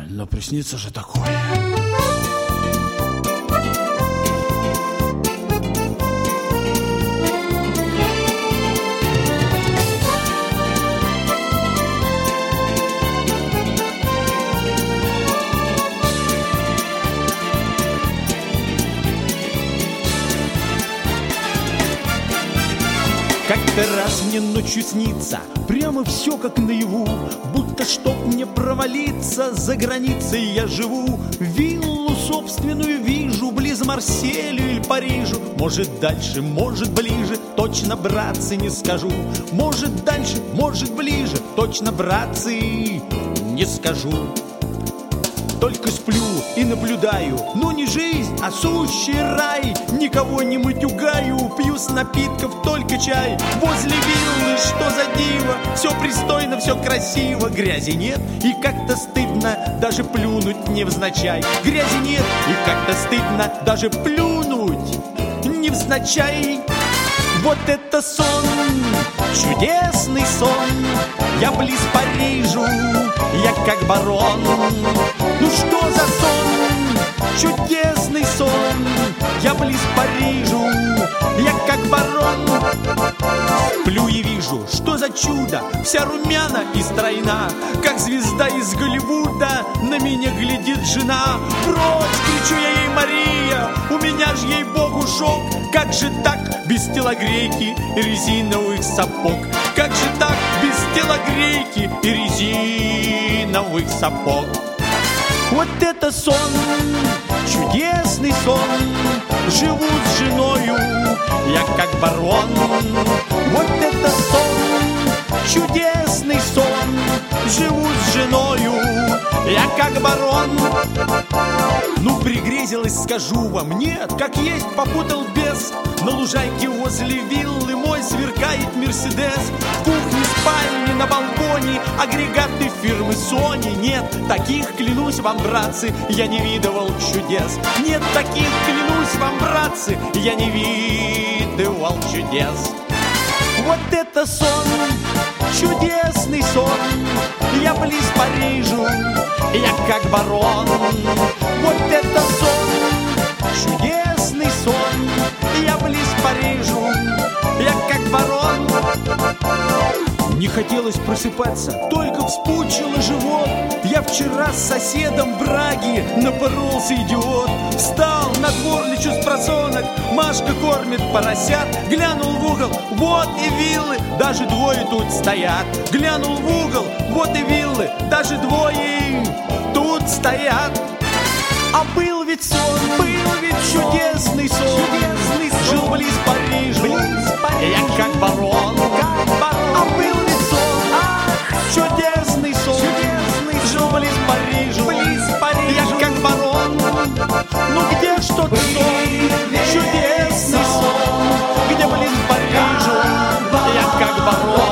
Но приснится же такое. Как-то раз мне ночью снится прямо все как наяву, будто чтоб мне провалиться, за границей я живу. Виллу собственную вижу близ Марселю или Парижу. Может дальше, может ближе, точно, братцы, не скажу. Может дальше, может ближе, точно, братцы, не скажу. Только сплю и наблюдаю, но не жизнь, а сущий рай. Никого не матюгаю, пью с напитков только чай. Возле виллы, что за диво, все пристойно, все красиво. Грязи нет и как-то стыдно даже плюнуть невзначай. Грязи нет и как-то стыдно даже плюнуть невзначай. Вот это сон, чудесный сон. Я близ Парижу, я как барон. Ну что за сон, чудесный сон. Я близ Парижу, я как барон. Сплю и вижу, что за чудо, вся румяна и стройна, как звезда из Голливуда на меня глядит жена. Прочь, кричу я ей, Мария, у меня ж ей-богу шок. Как же так без телогрейки и резиновых сапог? Как же так без телогрейки и резиновых сапог? Вот это сон, чудесный сон. Живу с женою, я как барон. Вот это сон, чудесный сон. Живу с женою, я как барон. Ну, пригрезилось, скажу вам, нет, как есть, попутал бес. На лужайке возле виллы мой сверкает Мерседес. В кухне, спальне, на балконе агрегаты фирмы Sony. Нет, таких, клянусь вам, братцы, я не видывал чудес. Нет, таких, клянусь вам, братцы, я не видывал чудес. Вот это сон, чудесный сон. Я близ Парижу, я как барон. Вот это сон, чудесный сон. Я близ Парижу, я как барон. Не хотелось просыпаться, только вспучило живот. Я вчера с соседом Браги напоролся, идиот. Встал на дворничу с просонок, Машка кормит поросят. Глянул в угол, вот и виллы, даже двое тут стоят. Глянул в угол, вот и виллы, даже двое тут стоят. А был ведь сон, был ведь чудесный сон. Жил близ Парижа, я как барон. А был ведь сон, чудесный сон. Жил близ Парижа, я как барон. Ну где ж тот сон, чудесный сон, где близ Парижа, я как барон.